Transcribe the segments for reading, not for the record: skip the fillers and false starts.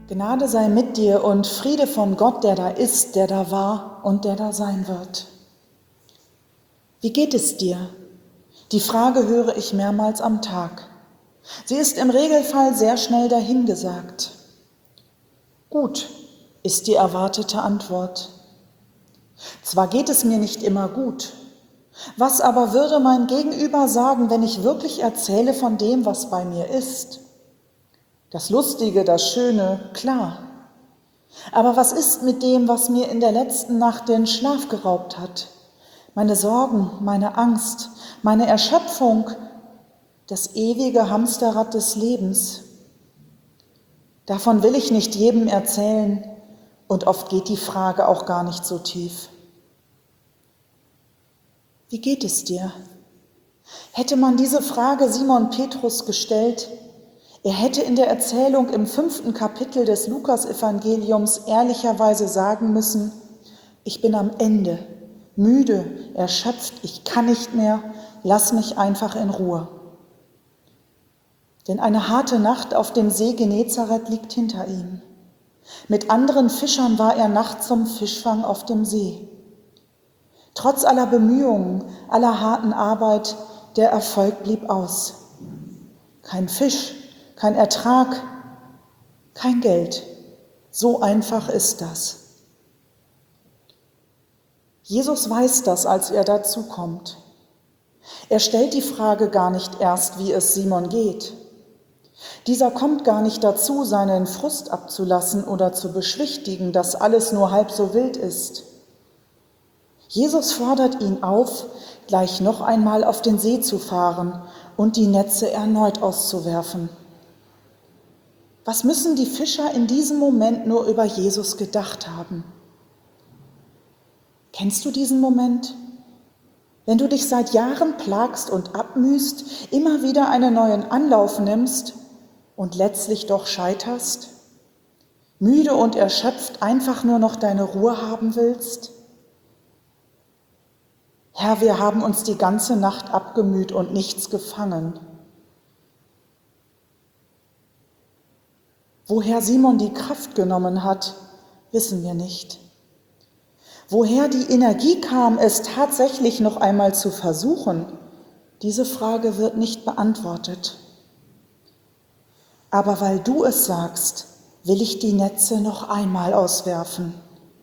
Gnade sei mit dir und Friede von Gott, der da ist, der da war und der da sein wird. Wie geht es dir? Die Frage höre ich mehrmals am Tag. Sie ist im Regelfall sehr schnell dahingesagt. Gut, ist die erwartete Antwort. Zwar geht es mir nicht immer gut. Was aber würde mein Gegenüber sagen, wenn ich wirklich erzähle von dem, was bei mir ist? Das Lustige, das Schöne, klar. Aber was ist mit dem, was mir in der letzten Nacht den Schlaf geraubt hat? Meine Sorgen, meine Angst, meine Erschöpfung, das ewige Hamsterrad des Lebens. Davon will ich nicht jedem erzählen und oft geht die Frage auch gar nicht so tief. Wie geht es dir? Hätte man diese Frage Simon Petrus gestellt, er hätte in der Erzählung im 5. Kapitel des Lukas-Evangeliums ehrlicherweise sagen müssen, ich bin am Ende, müde, erschöpft, ich kann nicht mehr, lass mich einfach in Ruhe. Denn eine harte Nacht auf dem See Genezareth liegt hinter ihm. Mit anderen Fischern war er nachts zum Fischfang auf dem See. Trotz aller Bemühungen, aller harten Arbeit, der Erfolg blieb aus. Kein Fisch, kein Ertrag, kein Geld. So einfach ist das. Jesus weiß das, als er dazu kommt. Er stellt die Frage gar nicht erst, wie es Simon geht. Dieser kommt gar nicht dazu, seinen Frust abzulassen oder zu beschwichtigen, dass alles nur halb so wild ist. Jesus fordert ihn auf, gleich noch einmal auf den See zu fahren und die Netze erneut auszuwerfen. Was müssen die Fischer in diesem Moment nur über Jesus gedacht haben? Kennst du diesen Moment? Wenn du dich seit Jahren plagst und abmühst, immer wieder einen neuen Anlauf nimmst und letztlich doch scheiterst? Müde und erschöpft einfach nur noch deine Ruhe haben willst? Herr, wir haben uns die ganze Nacht abgemüht und nichts gefangen. Woher Simon die Kraft genommen hat, wissen wir nicht. Woher die Energie kam, es tatsächlich noch einmal zu versuchen, diese Frage wird nicht beantwortet. Aber weil du es sagst, will ich die Netze noch einmal auswerfen.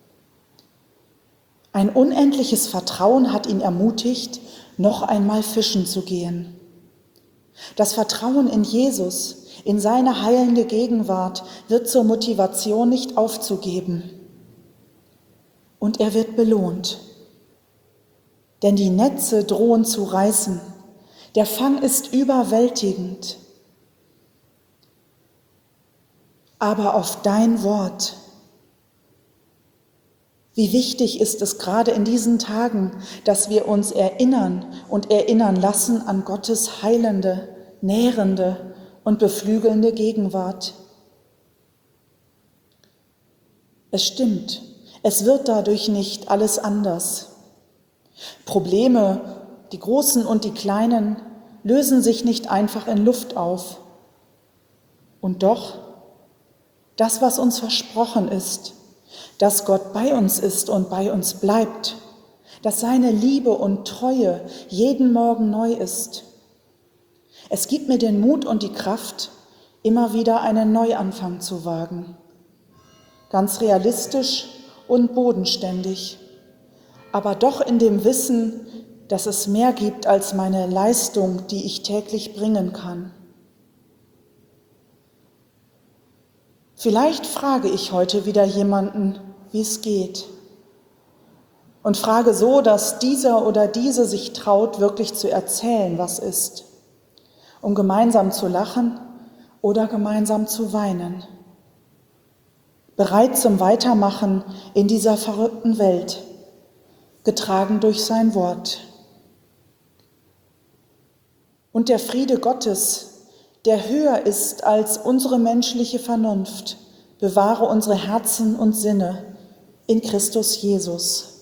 Ein unendliches Vertrauen hat ihn ermutigt, noch einmal fischen zu gehen. Das Vertrauen in Jesus, in seine heilende Gegenwart, wird zur Motivation, nicht aufzugeben. Und er wird belohnt. Denn die Netze drohen zu reißen. Der Fang ist überwältigend. Aber auf dein Wort. Wie wichtig ist es gerade in diesen Tagen, dass wir uns erinnern und erinnern lassen an Gottes heilende, nährende und beflügelnde Gegenwart. Es stimmt, es wird dadurch nicht alles anders. Probleme, die großen und die kleinen, lösen sich nicht einfach in Luft auf. Und doch, das, was uns versprochen ist, dass Gott bei uns ist und bei uns bleibt, dass seine Liebe und Treue jeden Morgen neu ist. Es gibt mir den Mut und die Kraft, immer wieder einen Neuanfang zu wagen. Ganz realistisch und bodenständig, aber doch in dem Wissen, dass es mehr gibt als meine Leistung, die ich täglich bringen kann. Vielleicht frage ich heute wieder jemanden, wie es geht. Und frage so, dass dieser oder diese sich traut, wirklich zu erzählen, was ist, um gemeinsam zu lachen oder gemeinsam zu weinen. Bereit zum Weitermachen in dieser verrückten Welt, getragen durch sein Wort. Und der Friede Gottes, der höher ist als unsere menschliche Vernunft, bewahre unsere Herzen und Sinne in Christus Jesus.